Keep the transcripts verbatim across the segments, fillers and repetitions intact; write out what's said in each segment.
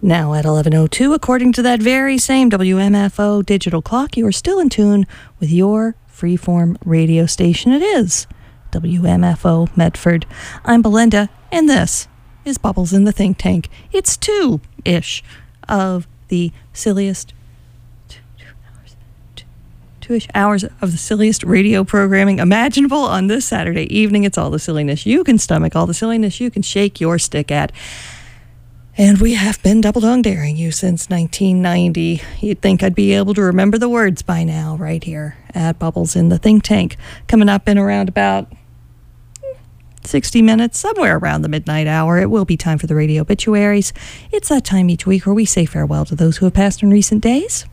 Now at eleven oh two, according to that very same W M F O digital clock, you are still in tune with your freeform radio station. It is W M F O Medford. I'm Belinda, and this is Bubbles in the Think Tank. It's two-ish of the silliest, two, two hours, two, two-ish hours of the silliest radio programming imaginable on this Saturday evening. It's all the silliness you can stomach, all the silliness you can shake your stick at. And we have been double-dong daring you since nineteen ninety. You'd think I'd be able to remember the words by now, right here at Bubbles in the Think Tank. Coming up in around about sixty minutes, somewhere around the midnight hour, it will be time for the radio obituaries. It's that time each week where we say farewell to those who have passed in recent days.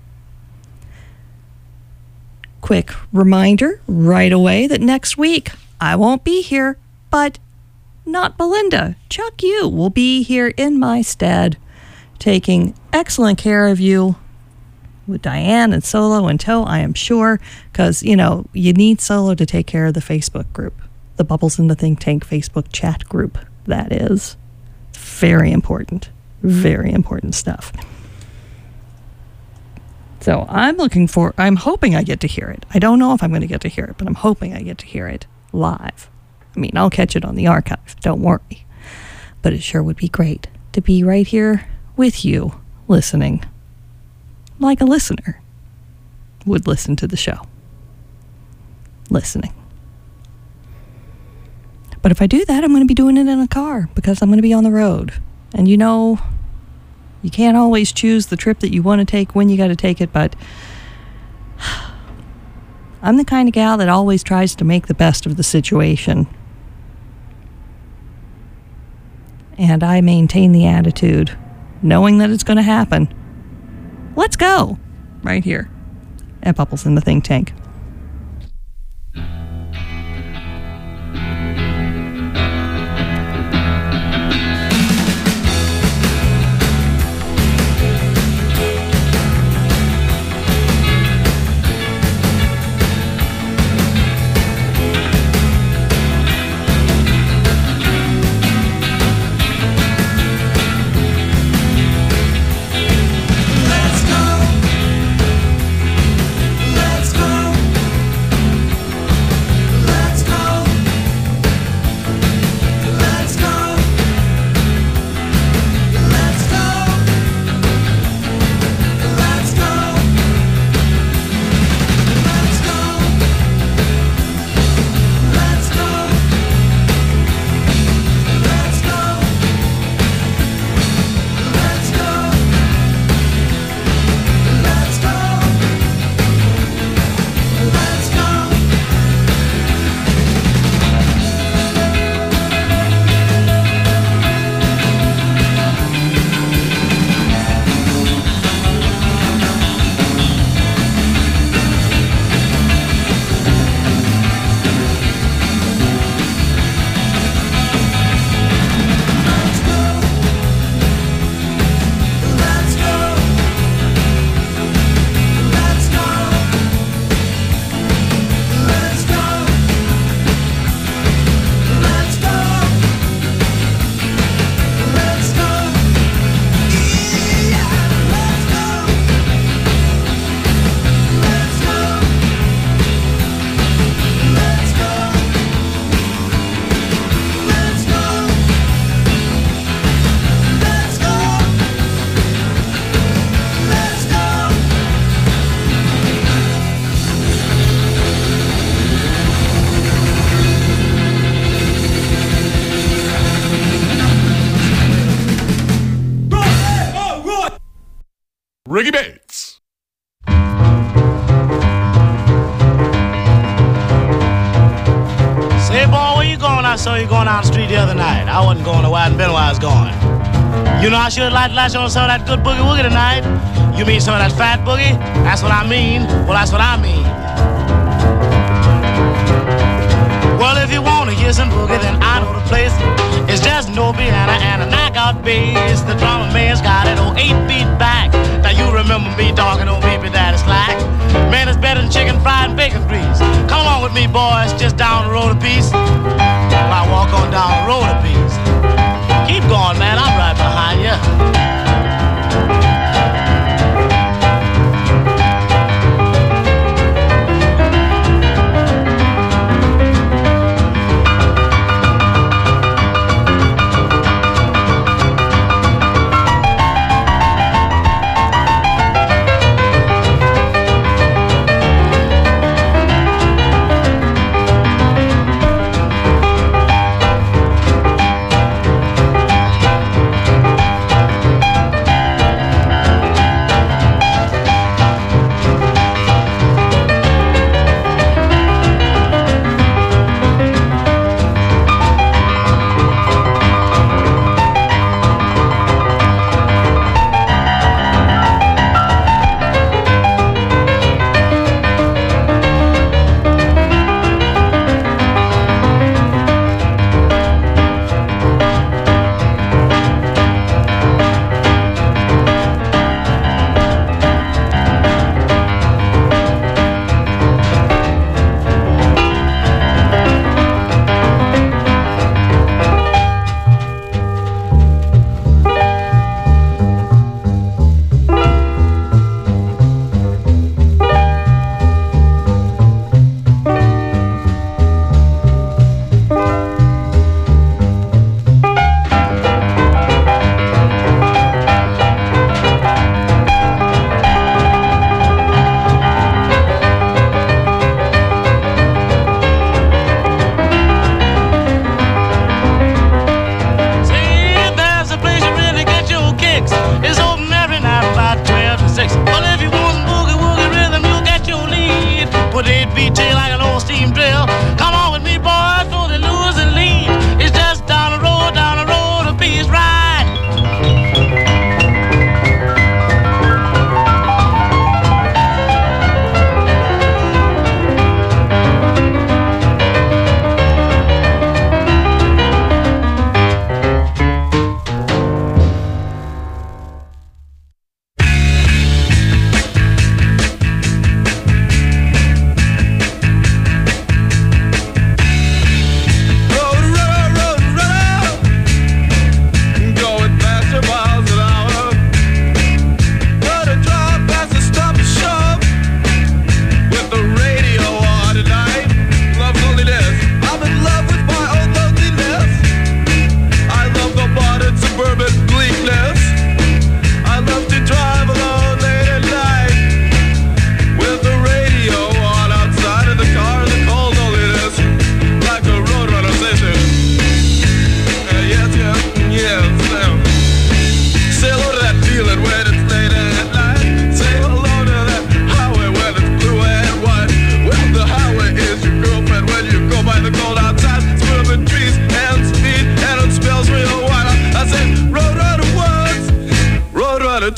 Quick reminder right away that next week I won't be here, but not Belinda. Chuck Yu will be here in my stead, taking excellent care of you with Diane and Solo in tow, I am sure, because, you know, you need Solo to take care of the Facebook group, the Bubbles in the Think Tank Facebook chat group, that is. Very important. Very important stuff. So I'm looking for, I'm hoping I get to hear it. I don't know if I'm going to get to hear it, but I'm hoping I get to hear it live. I mean, I'll catch it on the archive, don't worry. But it sure would be great to be right here with you, listening, like a listener would listen to the show. Listening. But if I do that, I'm going to be doing it in a car, because I'm going to be on the road. And you know, you can't always choose the trip that you want to take when you got to take it, but I'm the kind of gal that always tries to make the best of the situation. And I maintain the attitude, knowing that it's going to happen. Let's go! Right here at Bubbles in the Think Tank. Ricky Bates. Say, boy, where you going? I saw you going down the street the other night. I wasn't going to where I'd been where I was going. You know, I should like to latch on some of that good boogie woogie tonight. You mean some of that fat boogie? That's what I mean. Well, that's what I mean. Well, if you want to hear some boogie, then I know the place. It's just no piano and a knockout bass. The drummer man's got it on eight feet back. Now you remember me talking on Baby Daddy Slack. Man, it's better than chicken fried and bacon grease. Come along with me, boys, just down the road a piece. I walk on down the road a piece. Keep going, man, I'm right behind you.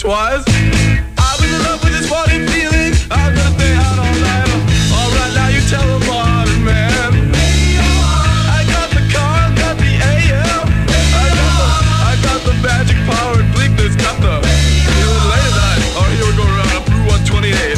twice. I was in love with this morning feeling. I'm gonna stay out all night. Alright, now you tell them modern man. I got the car, got the A M. I got the, I got the magic power and bleakness, got the feeling late at night. Oh, here we go around up Route one twenty-eight.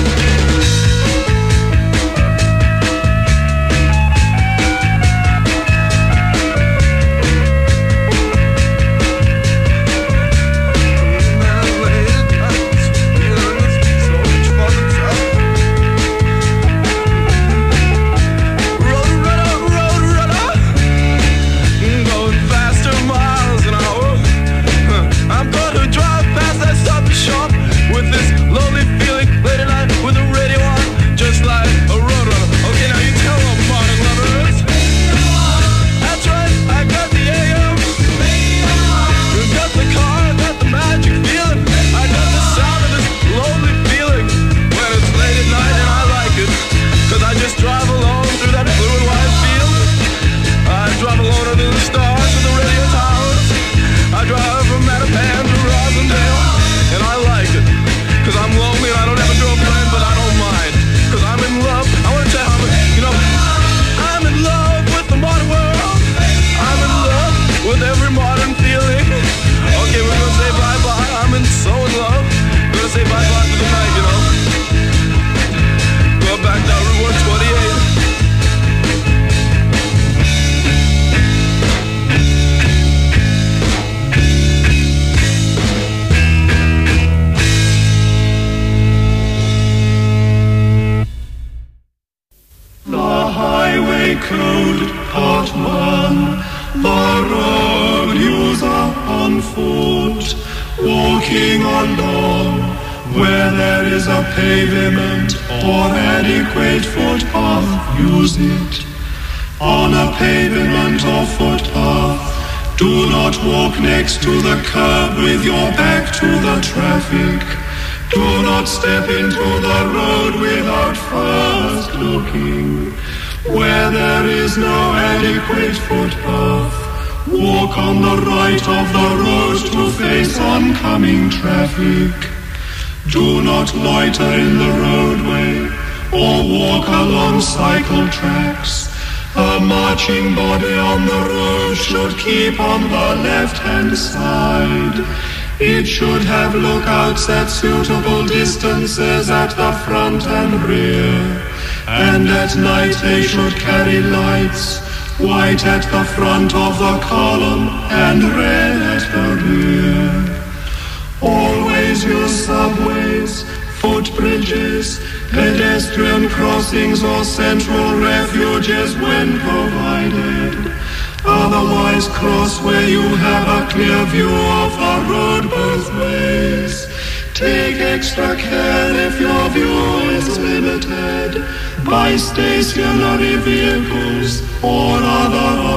Next to the curb with your back to the traffic. Do not step into the road without first looking. Where there is no adequate footpath, walk on the right of the road to face oncoming traffic. Do not loiter in the roadway or walk along cycle tracks. A marching body on the road should keep on the left-hand side. It should have lookouts at suitable distances at the front and rear. And at night they should carry lights, white at the front of the column and red at the rear. Always use subways, footbridges, pedestrian crossings or central refuges when provided. Otherwise cross where you have a clear view of the road both ways. Take extra care if your view is limited by stationary vehicles or other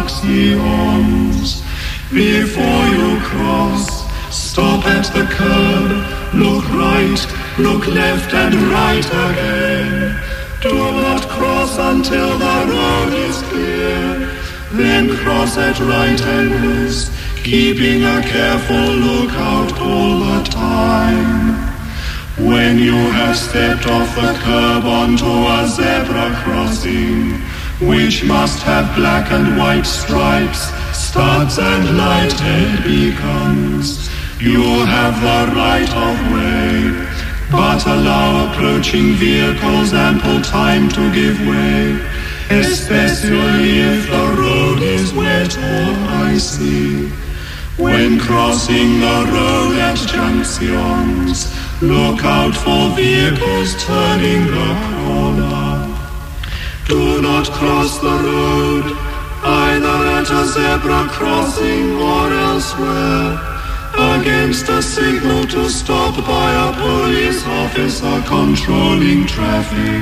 obstructions. Before you cross, stop at the curb, look right, look left and right again. Do not cross until the road is clear. Then cross at right angles, keeping a careful lookout all the time. When you have stepped off the curb onto a zebra crossing, which must have black and white stripes, studs and lighted beacons, you have the right of way, but allow approaching vehicles ample time to give way, especially if the road is wet or icy. When crossing the road at junctions, look out for vehicles turning the corner. Do not cross the road, either at a zebra crossing or elsewhere, against a signal to stop by a police officer controlling traffic.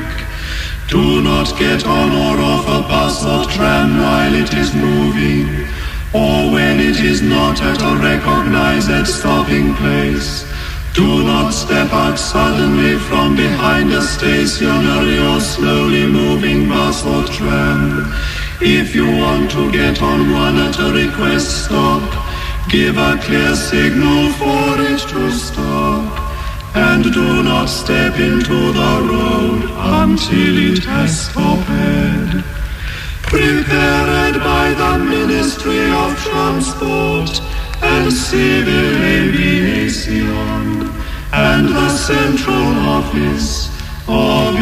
Do not get on or off a bus or tram while it is moving, or when it is not at a recognized stopping place. Do not step out suddenly from behind a stationary or slowly moving bus or tram. If you want to get on one at a request stop, Give a clear signal for it to stop, and do not step into the road until it has stopped. Prepared by the Ministry of Transport and Civil Aviation and the Central Office of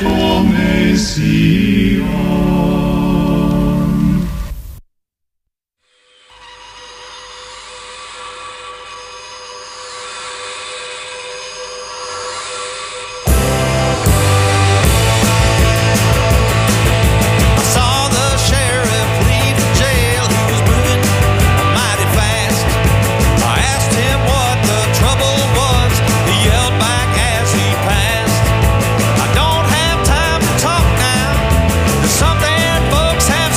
Information. Something folks have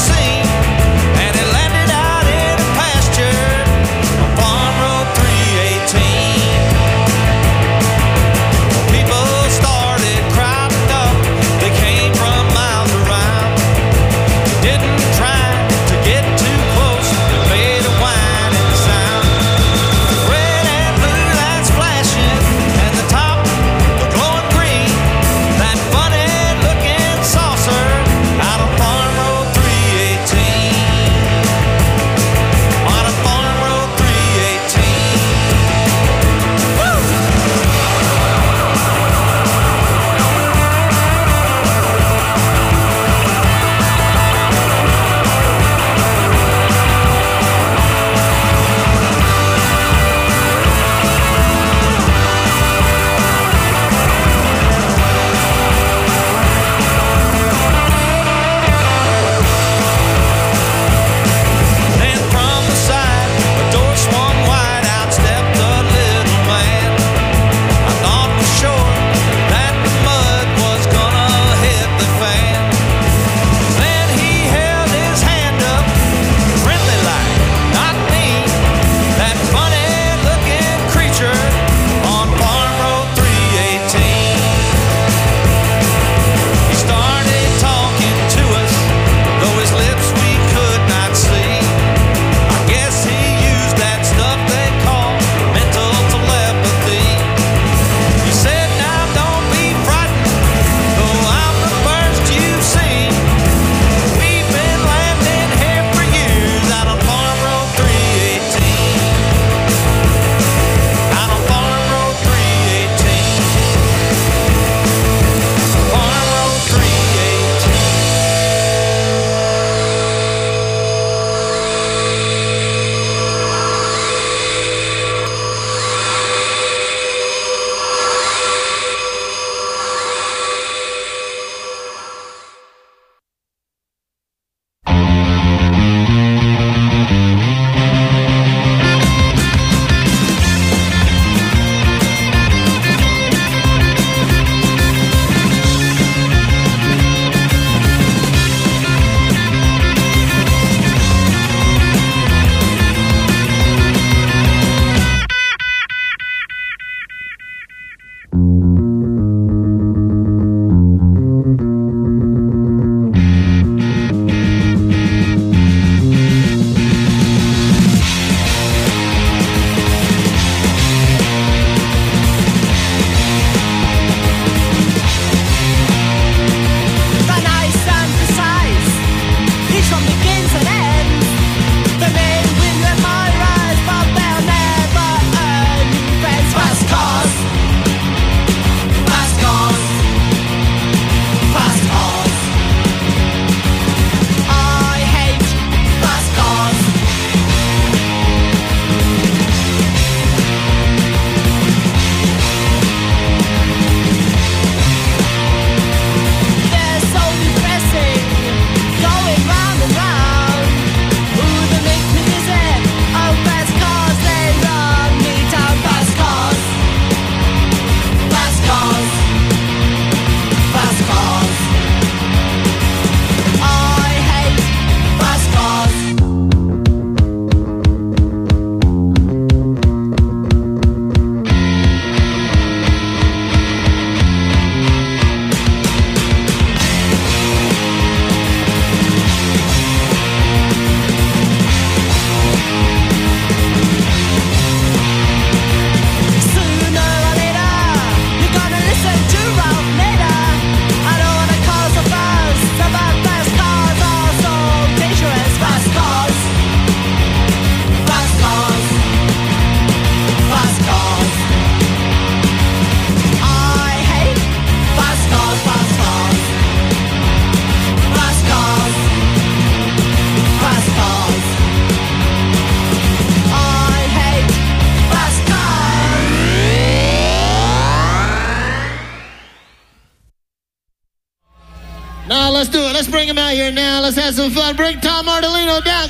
let's do it. Let's bring him out here now. Let's have some fun. Bring Tom Martellino down.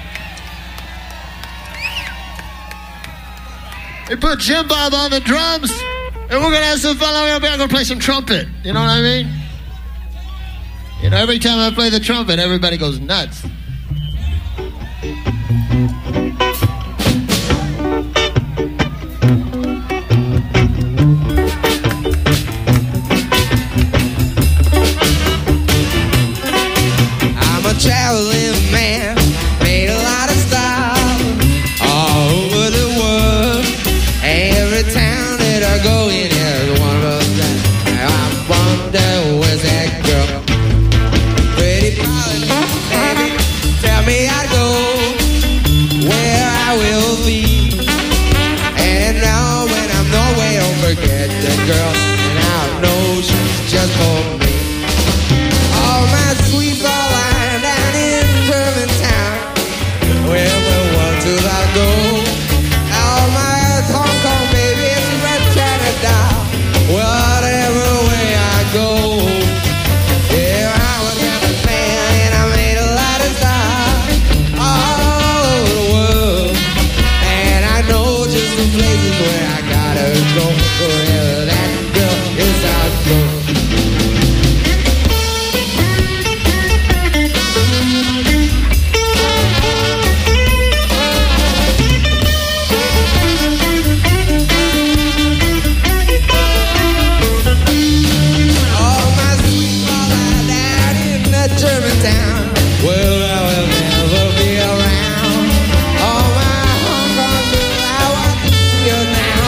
We put Jim Bob on the drums, and we're going to have some fun. I'm going to play some trumpet. You know what I mean? You know, every time I play the trumpet, everybody goes nuts. I'm a traveling man, made a lot of stops all over the world. Every town that I go in is one of them. I wonder where's that girl? Pretty darling, baby, tell me I'd go where I will be. And now when I'm nowhere, don't forget that girl, and I know she's just for me. All my sweet Pauline down in Germantown, where where do I go? All my Hong Kong babies from Canada, whatever way I go. Yeah, I was in a band and I made a lot of stars all over the world, and I know just the places where I gotta go, wherever that girl is, I'll go. Germantown, well, I will never be around. All my Hong Kong girl, I want to see you now.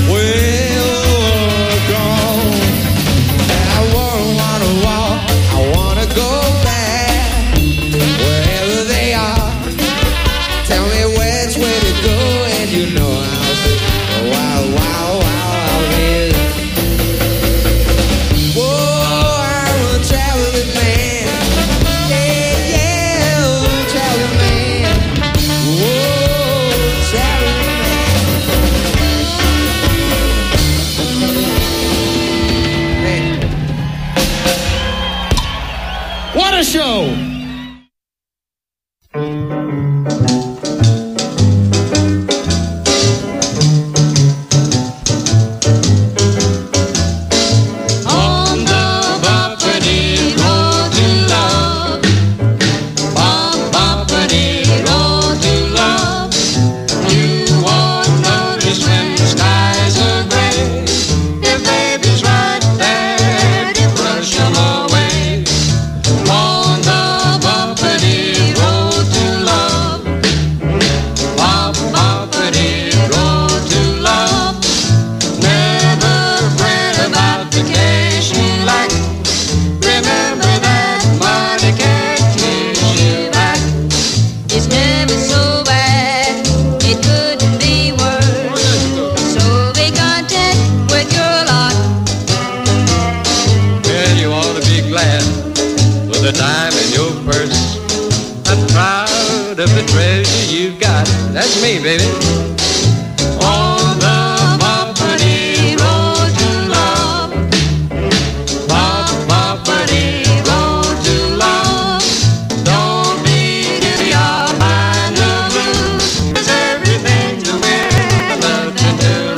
Well, gone. And I wanna, wanna walk, I wanna go back wherever they are. Tell me which way to go, and you know I'll say, wow, wow, wow, I'll be there. Whoa, I'm a traveling man. What a show! That's me, baby. On the bumpity road to love, bump, bumpity road to love. Don't be giddy or mind the blues. There's everything to win, nothing to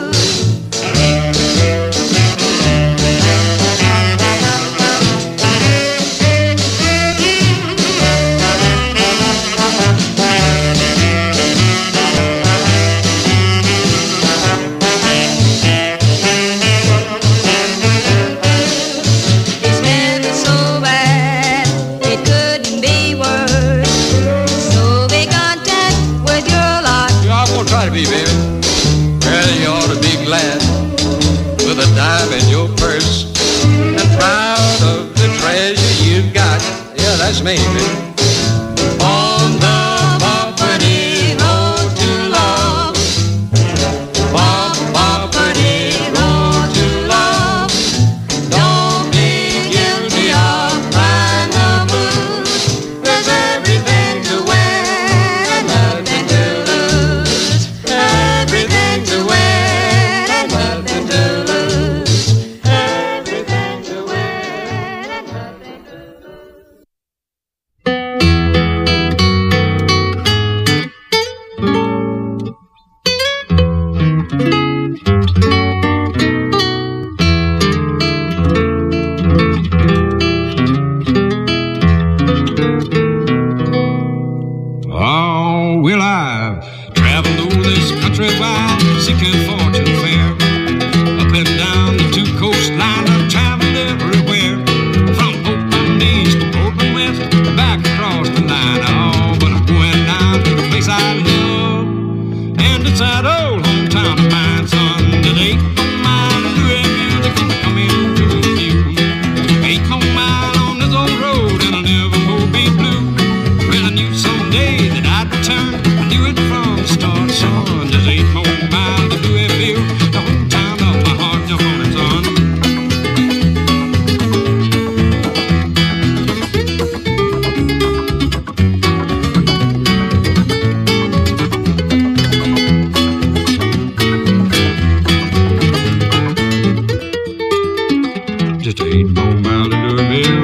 be, baby. Well, you ought to be glad with a dime in your purse and proud of the treasure you've got. Yeah, that's me, baby. On the bumpity road to love, bump, bumpity road to love. Don't be guilty of buying the blues. There's everything to win and nothing to lose. Everything to win and nothing to lose. Everything to win and nothing to lose. I've traveled over this country while seeking fortune fair. Up and down the two coastline, I've traveled everywhere. From Oakland East to Oakland West, back across the line. Oh, but I'm going down to the place I love, and it's that old hometown of mine, son. That ain't no mile to Louisville, they're gonna come into view. Ain't no mile on this old road, and I'll never more be blue. Well, I knew someday that I'd return. I knew it from the start, son. There's eight more miles to Louisville, the hometown of my heart, jump on it, son. Just eight more miles to Louisville.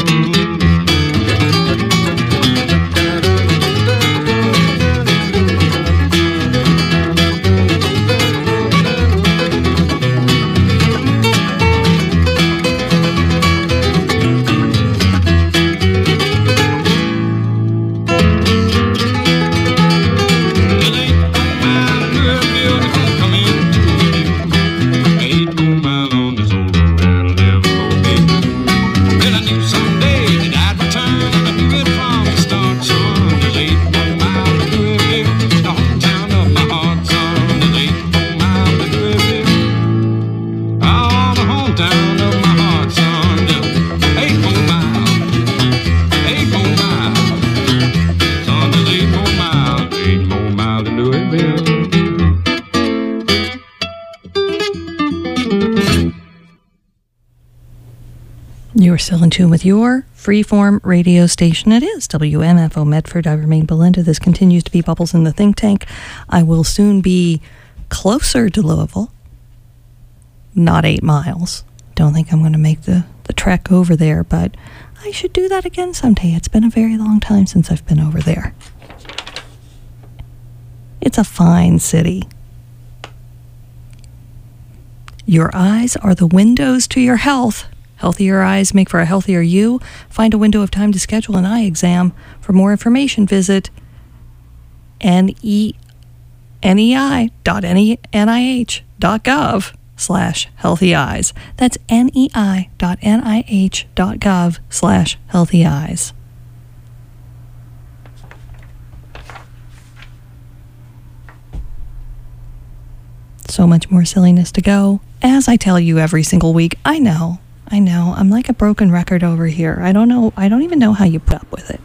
You're still in tune with your freeform radio station. It is W M F O Medford. I remain Belinda. This continues to be Bubbles in the Think Tank. I will soon be closer to Louisville, not eight miles. Don't think I'm going to make the, the trek over there, but I should do that again someday. It's been a very long time since I've been over there. It's a fine city. Your eyes are the windows to your health. Healthier eyes make for a healthier you. Find a window of time to schedule an eye exam. For more information, visit nei dot n i h dot gov slash healthy eyes. That's nei dot n i h dot gov slash healthy eyes. So much more silliness to go. As I tell you every single week, I know. I know, I'm like a broken record over here. I don't know, I don't even know how you put up with it.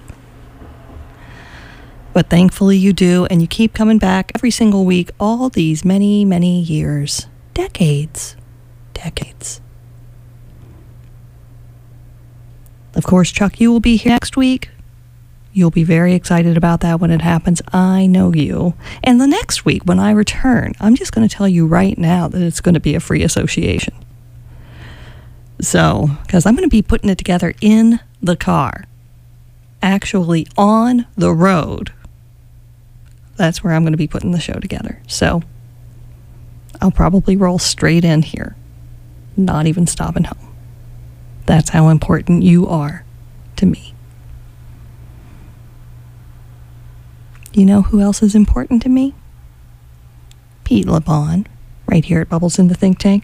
But thankfully you do, and you keep coming back every single week, all these many, many years. Decades. Decades. Of course, Chuck, you will be here next week. You'll be very excited about that when it happens. I know you. And the next week, when I return, I'm just going to tell you right now that it's going to be a free association. So, because I'm going to be putting it together in the car, actually on the road. That's where I'm going to be putting the show together. So, I'll probably roll straight in here, not even stopping home. That's how important you are to me. You know who else is important to me? Pete LeBon, right here at Bubbles in the Think Tank.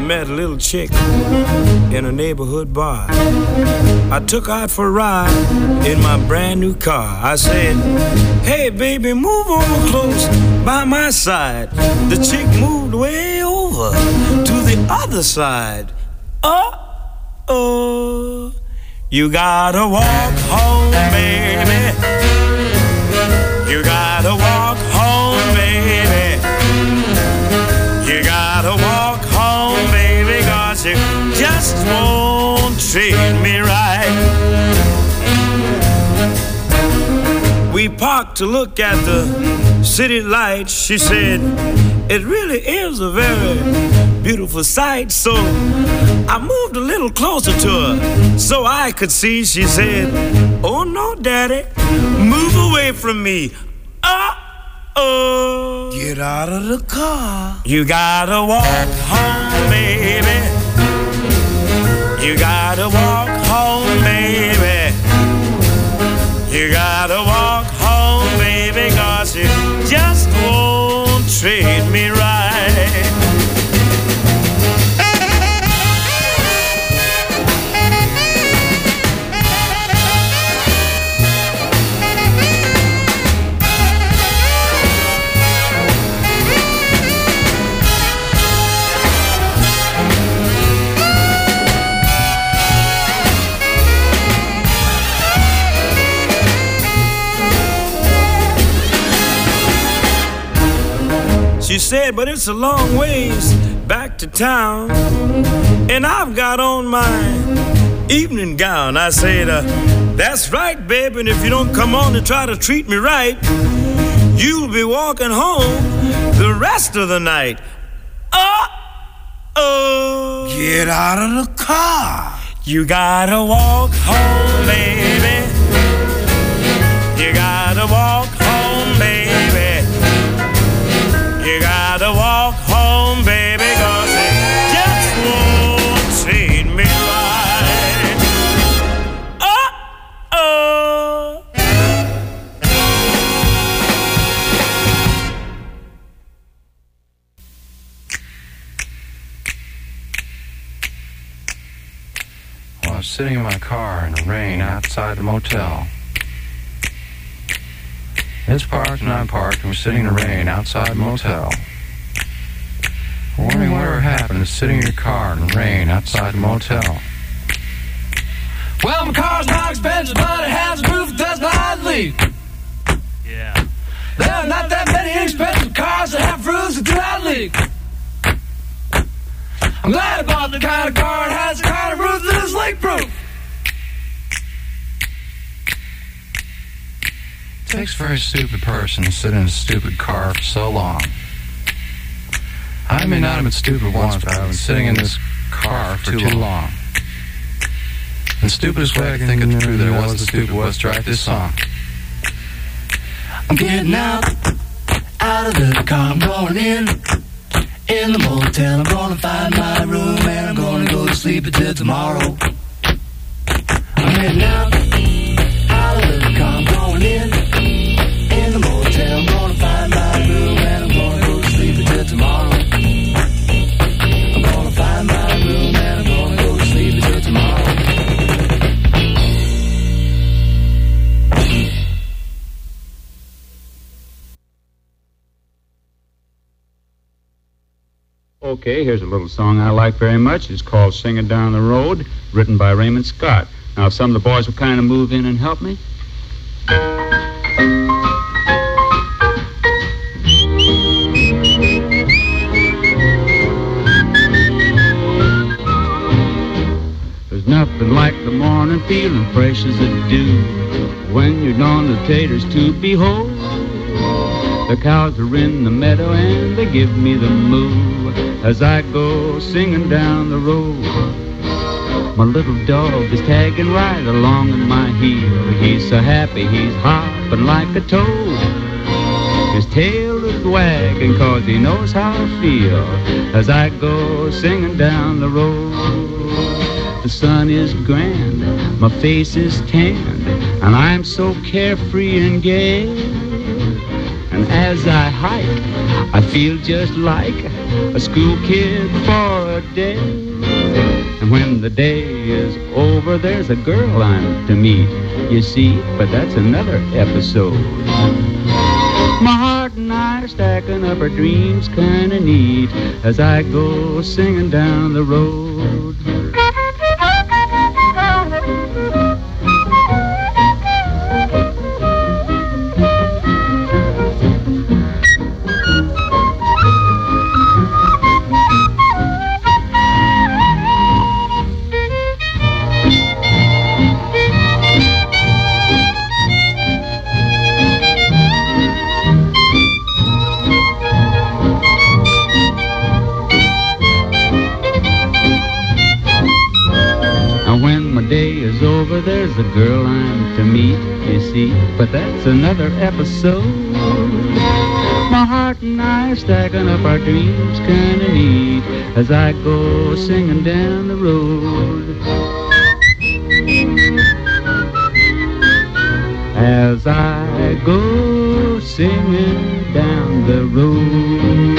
met a little chick in a neighborhood bar. I took her out for a ride in my brand new car. I said, hey baby, move over close by my side. The chick moved way over to the other side. Uh-oh, you gotta walk home, baby. You gotta walk home, baby. You gotta walk home, baby, 'cause you just won't treat me right. We parked to look at the city lights. She said, it really is a very beautiful sight. So I moved a little closer to her so I could see. She said, oh no, daddy, move away from me. Uh-oh, get out of the car. You gotta walk home, baby. You gotta walk home, baby. You gotta walk home, baby, 'cause you just won't treat me right. She said, but it's a long ways back to town, and I've got on my evening gown. I said, uh, that's right, baby, and if you don't come on to try to treat me right, you'll be walking home the rest of the night. Uh-oh, get out of the car. You gotta walk home, baby. You gotta walk home, baby. You gotta walk home, baby, 'cause it just won't treat me right. Uh-oh. Well, I was sitting in my car in the rain outside the motel. It's parked and I'm parked and we're sitting in the rain outside the motel. We're wondering whatever happened to sitting in your car in the rain outside the motel. Well, my car's not expensive, but it has a roof that does not leak. Yeah. There are not that many expensive cars that have roofs that do not leak. I'm glad I bought the kind of car that has the kind of roof that is leak-proof. It takes a very stupid person to sit in a stupid car for so long. I may not have been stupid once, but I've been sitting in this car for too long. The stupidest way I can think of to prove that I wasn't stupid was to write this song. I'm getting out, out of the car, I'm going in, in the motel. I'm gonna find my room and I'm gonna go to sleep until tomorrow. I'm heading out, out of the car, I'm going in, in the motel. I'm gonna find my room and I'm gonna go to sleep until tomorrow. I'm gonna find my room and I'm gonna go to sleep until tomorrow. Okay, here's a little song I like very much. It's called Singing Down the Road, written by Raymond Scott. Now, if some of the boys will kind of move in and help me. There's nothing like the morning feeling fresh as a dew when you're gone the taters to behold. The cows are in the meadow and they give me the moo as I go singing down the road. My little dog is tagging right along at my heel. He's so happy he's hopping like a toad. His tail is wagging 'cause he knows how I feel as I go singing down the road. The sun is grand, my face is tanned, and I'm so carefree and gay. And as I hike, I feel just like a school kid for a day. And when the day is over, there's a girl I'm to meet, you see, but that's another episode. My heart and I are stacking up our dreams kinda neat as I go singing down the road. There's a girl I'm to meet, you see, but that's another episode. My heart and I are stacking up our dreams kinda neat as I go singing down the road. As I go singing down the road.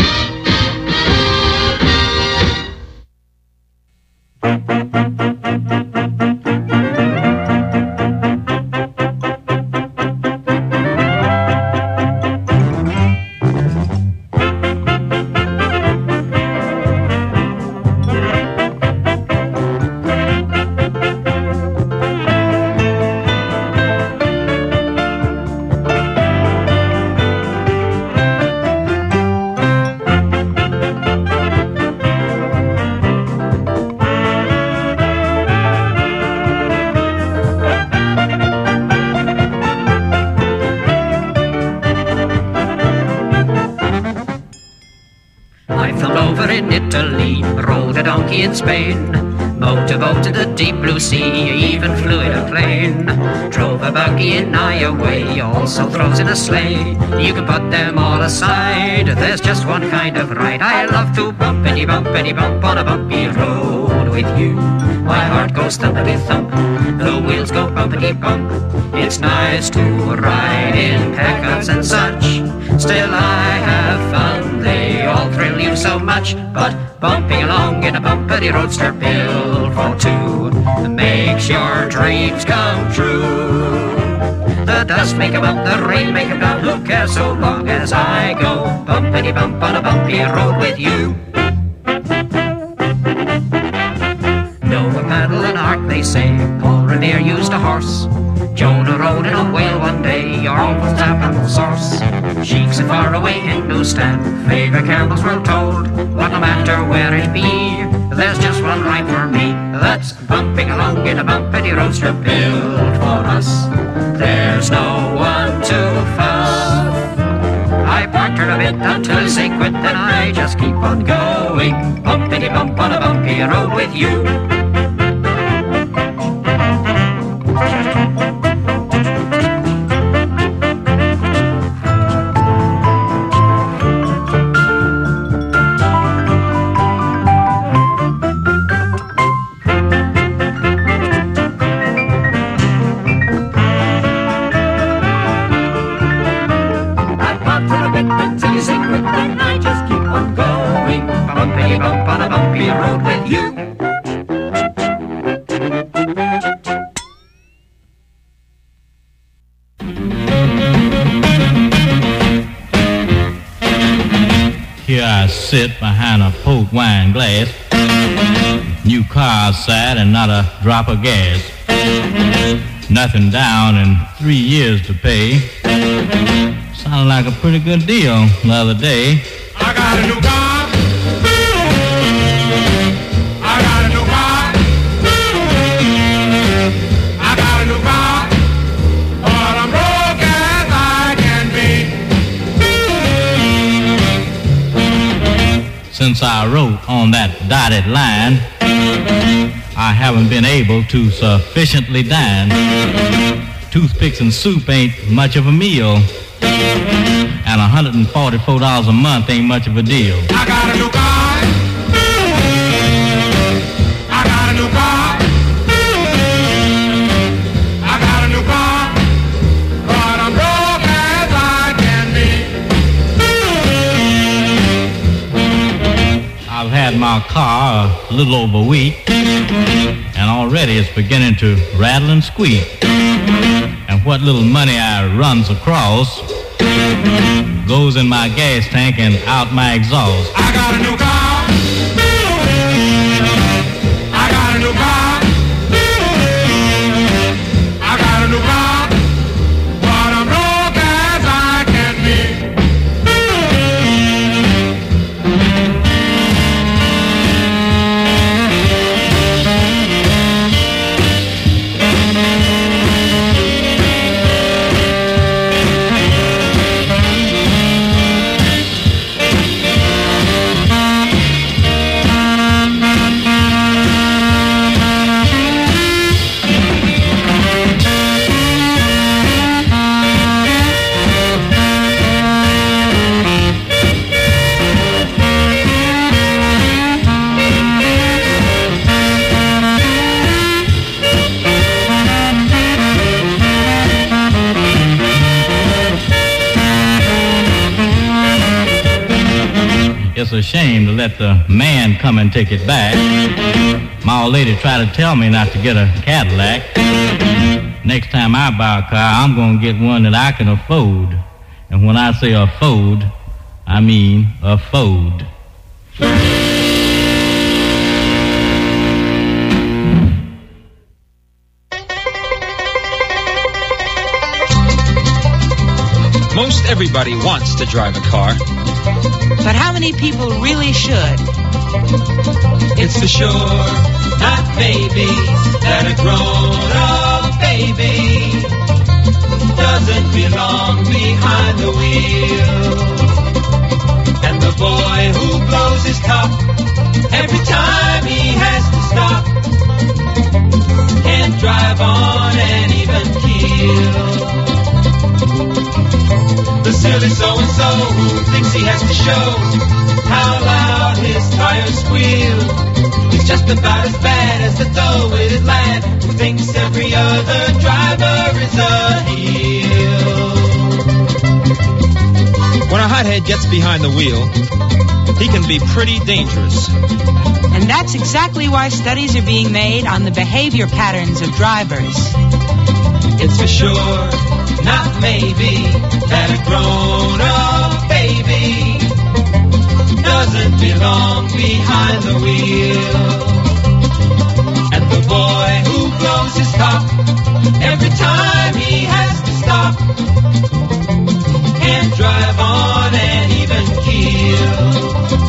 In Spain, motorboat to the deep blue sea, even flew in a plane. Drove a buggy in Iowa, also throws in a sleigh. You can put them all aside, there's just one kind of ride. I love to bumpity bumpity bump on a bumpy road with you. My heart goes thumpity thump, the wheels go bumpity bump. It's nice to ride in pickups and such. Still I have fun, they all thrill you so much. But bumping along in a bumpity roadster built for two makes your dreams come true. The dust may come up, the rain may come down, who cares so long as I go bumpity bump on a bumpy road with you. Know a paddle and art, they say, Paul Revere used a horse. Jonah rode in a whale one day, or almost a apple sauce. Sheiks and far away Hindustan, favourite candles were told. But no matter where it be, there's just one rhyme for me. That's bumping along in a bumpity roadster built for us. There's no one to fuss. I partner a bit until I say quit, then I just keep on going. Bumpity bump on a bumpy road with you. Sit behind a port wine glass. New car outside and not a drop of gas. Nothing down and three years to pay. Sounded like a pretty good deal the other day. I got a new car. I got a new car. I got a new car. But I'm broke as I can be. Since I wrote on that dotted line, I haven't been able to sufficiently dine. Toothpicks and soup ain't much of a meal, and one hundred forty-four dollars a month ain't much of a deal. I got a new car. I got a new car. I got a new car. But I'm broke as I can be. had my car a little over a week, and already it's beginning to rattle and squeak. And what little money I runs across goes in my gas tank and out my exhaust. I got a new car. I got a new car. I got a new car. But I'm broke as I can be. It's a shame to let the man come and take it back. My old lady tried to tell me not to get a Cadillac. Next time I buy a car, I'm going to get one that I can afford. And when I say afford, I mean afford. Most everybody wants to drive a car. But how many people really should? It's for sure not babies that a grown-up baby doesn't belong behind the wheel. And the boy who blows his top every time he has to stop can't drive on an even keel. The silly so-and-so who thinks he has to show how loud his tires squeal is just about as bad as the dull-witted lad who thinks every other driver is a heel. When a hothead gets behind the wheel, he can be pretty dangerous. And that's exactly why studies are being made on the behavior patterns of drivers. It's for sure, not maybe, that a grown-up baby doesn't belong behind the wheel. And the boy who blows his top every time he has to stop can't drive on an even keel.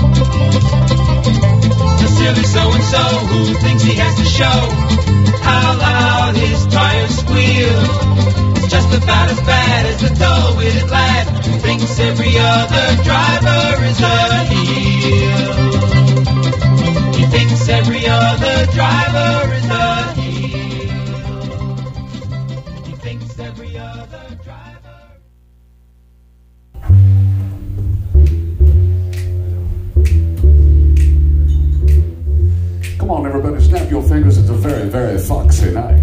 The silly so-and-so who thinks he has to show how loud his tires squeal is just about as bad as the dull-witted lad who thinks every other driver is a heel. He thinks every other driver is a heel. He thinks every other driver. Come on, everybody, snap your fingers. It's a very, very foxy night.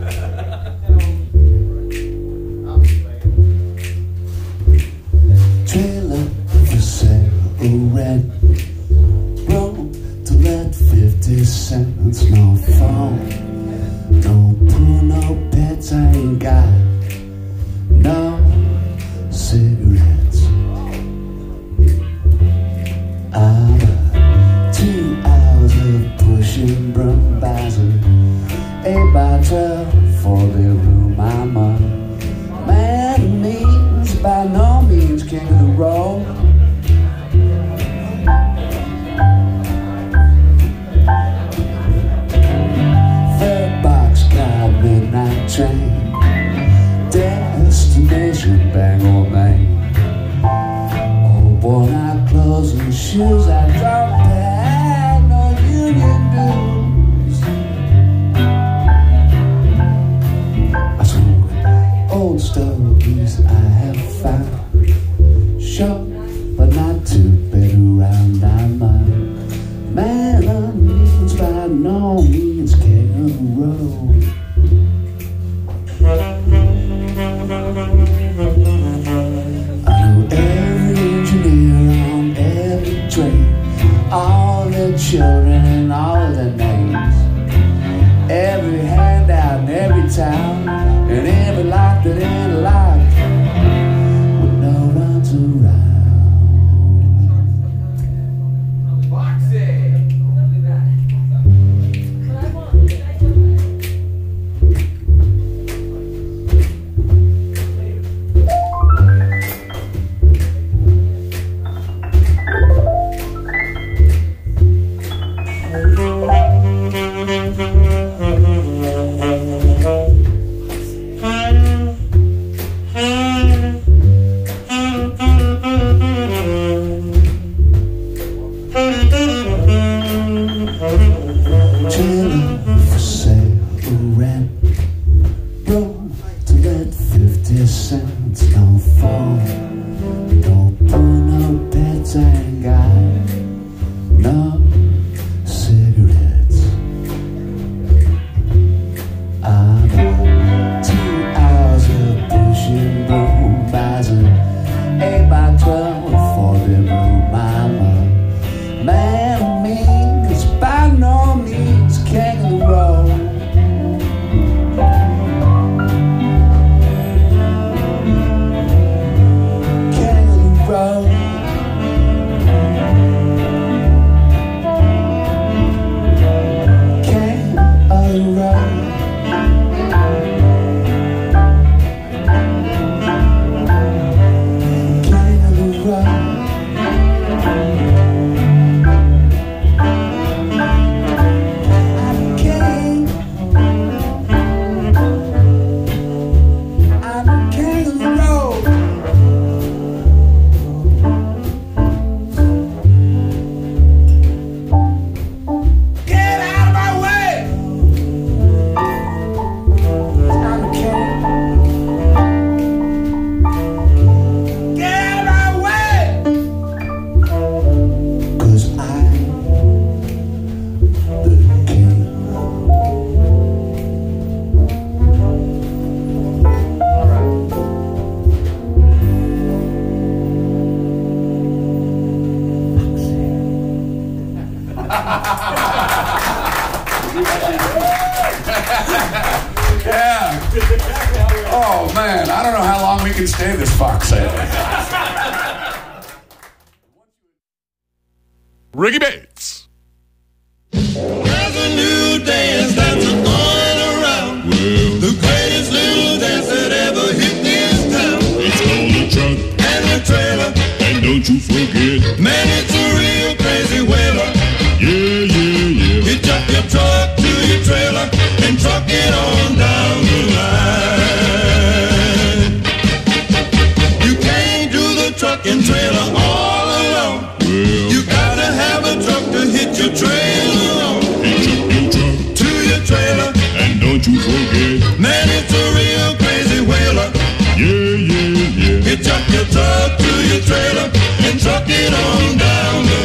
Trailer for sale, a red road to let fifty cents, no phone, don't pull no pets, I ain't got no cigarettes. I'm a two hours of pushing broom buys an eight by twelve for the room I'm on. Man means by no means king of the road. Third box car, midnight train, destination Bangor, Maine. Old worn out clothes and shoes, I don't pay no union dues. I smoke old stories I have found, sure, but not to bet around I'm a man of means, by no means king of the road. I know every engineer on every train, all children and all of their names, every handout in every town, and every life that ain't alive, with no one to ride. Yeah. Oh, man, I don't know how long we can stay this foxhead. Ricky Bates. There's a new dance that's going around. Well, the greatest little dance that ever hit this town. It's called the truck and the trailer. And don't you forget, man, it's a real crazy whaler. Yeah, yeah, yeah. You chuck your truck to your trailer and truck it on down the line. You can't do the truck and trailer all alone. Well, you gotta have a truck to hit your trailer on. And chuck your truck to your trailer. And don't you forget, man, it's a real crazy whaler. Yeah, yeah, yeah. You chuck your truck to your trailer and truck it on down the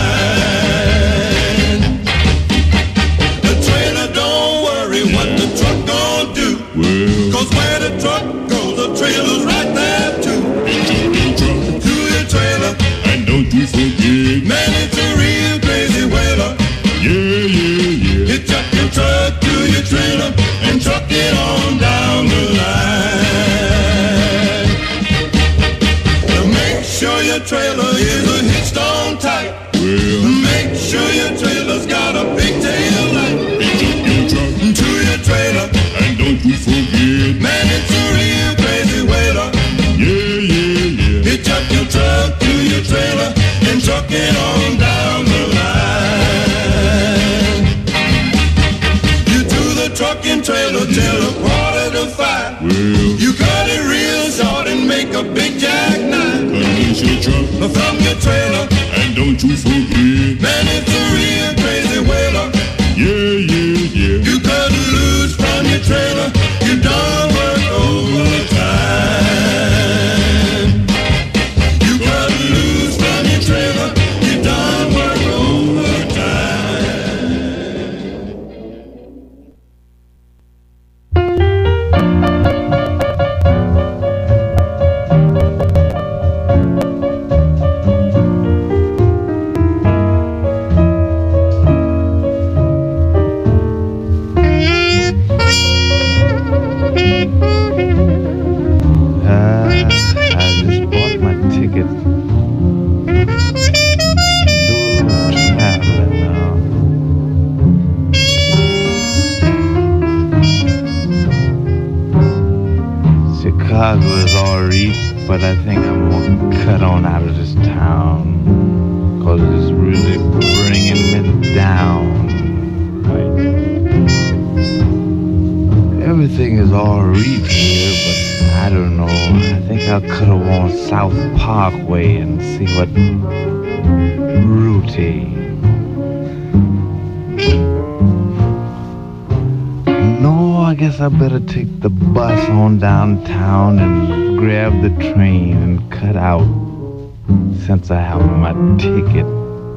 line. The trailer don't worry what the truck gon' do. Well, cause where the truck goes, the trailer's right there too. And chuck your truck to your trailer. And don't you forget, man, it's a real crazy whaler. Yeah, yeah, yeah. You chuck your truck to your trailer and truck it on down the line. Now make sure your trailer is a hitched on tight. Well, make sure your trailer's got a big tail light. And chuck your truck to your trailer. And don't you forget, man, it's a real crazy whaler. Yeah, yeah, yeah. You chuck your truck to your trailer and truck it on down the line. You do the trucking trailer till a quarter to five. Well, you cut it real short and make a big jackknife. Unleash your truck from your trailer. And don't you forget, man, it's a real crazy whaler. Yeah, yeah, yeah. You cut loose from your trailer. You done work overtime. You cut loose from your trailer. You done work overtime. is really bringing me down. Right. Everything is all right here, but I don't know. I think I could have gone South Parkway and see what Rooty. No, I guess I better take the bus on downtown and grab the train and cut out since I have my ticket.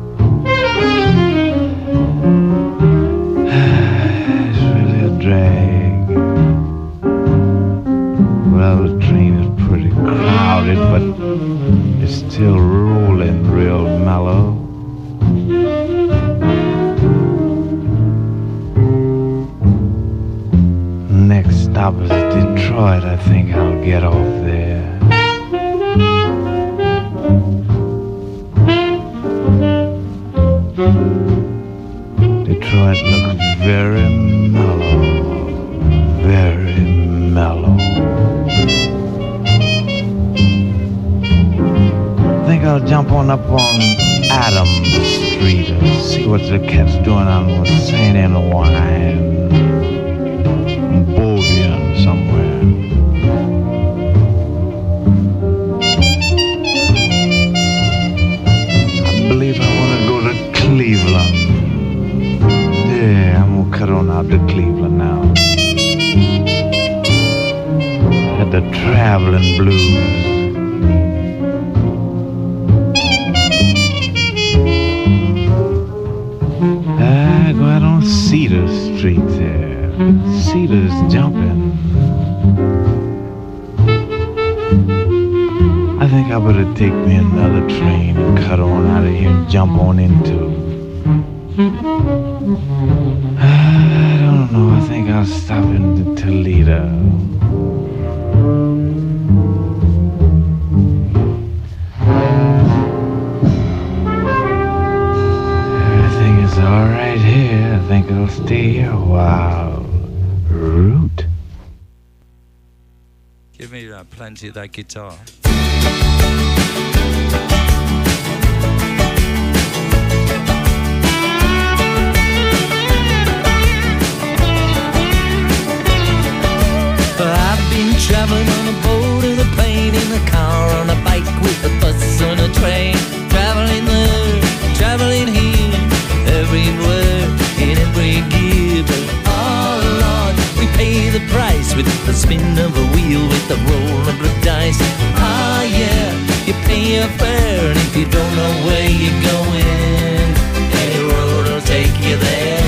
It's really a drag. Well, the train is pretty crowded, but it's still rolling real mellow. Next stop is Detroit. I think I'll get off there. Detroit looks very mellow, very mellow. I think I'll jump on up on Adams Street and see what the cat's doing on with Saint Anne Bovian somewhere. I believe I want to go to Cleveland. Yeah, I'm gonna cut on out to Cleveland now. Had the traveling blues. I go out on Cedar Street there. Cedar's jumping. I think I better take me another train and cut on out of here and jump on into. I don't know, I think I'll stop in Toledo. Everything is alright here. I think I'll stay here a while. Root. Give me that, plenty of that guitar. I've been traveling on a boat, in a plane, in a car, on a bike, with a bus, on a train. Traveling there, traveling here, everywhere, in every gear. But oh Lord, we pay the price with the spin of a wheel, with the roll of the dice. Ah yeah, you pay your fare, and if you don't know where you're going, any road will take you there.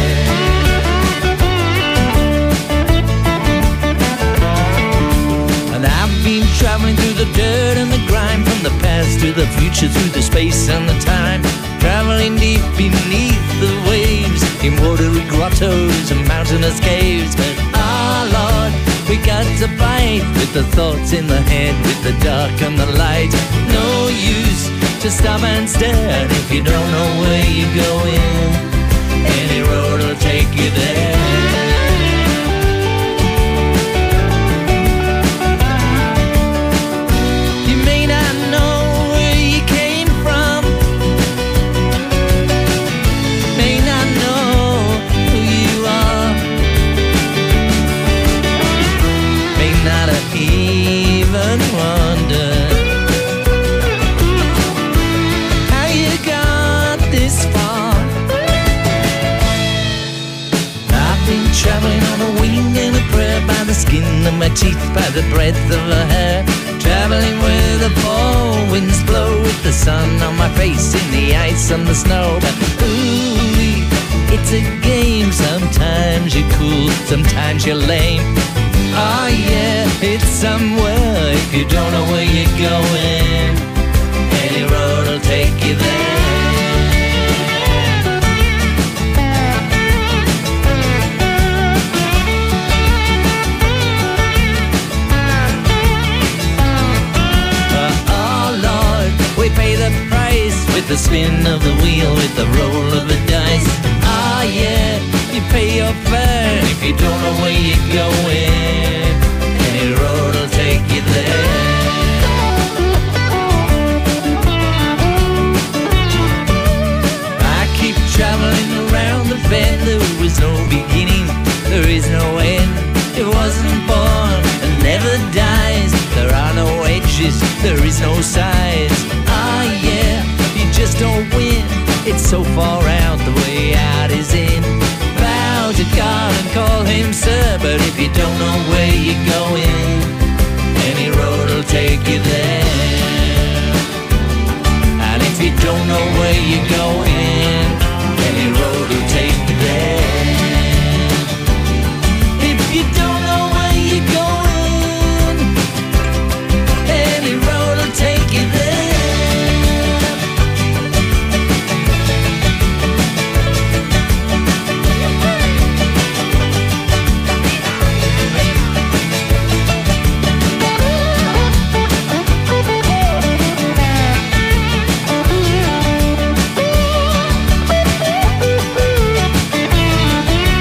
And I've been traveling through the dirt and the grime, from the past to the future, through the space and the time. Traveling deep beneath the waves, in watery grottos and mountainous caves. But ah Lord, we got to fight with the thoughts in the head, with the dark and the light. No use to stop and stare, and if you don't know where you're going, any road will take you there. Traveling on a wing and a prayer, by the skin of my teeth, by the breadth of her hair. Traveling where the fall winds blow, with the sun on my face, in the ice and the snow. But ooh, it's a game. Sometimes you're cool, sometimes you're lame. Oh yeah, it's somewhere, if you don't know where you're going, any road will take you there. Pay the price with the spin of the wheel, with the roll of the dice. Ah yeah, you pay your fare, if you don't know where you're going, any road will take you there. there is no size. Ah yeah, you just don't win. It's so far out, the way out is in. Bow to God and call him sir, but if you don't know where you're going, any road will take you there. And if you don't know where you're going,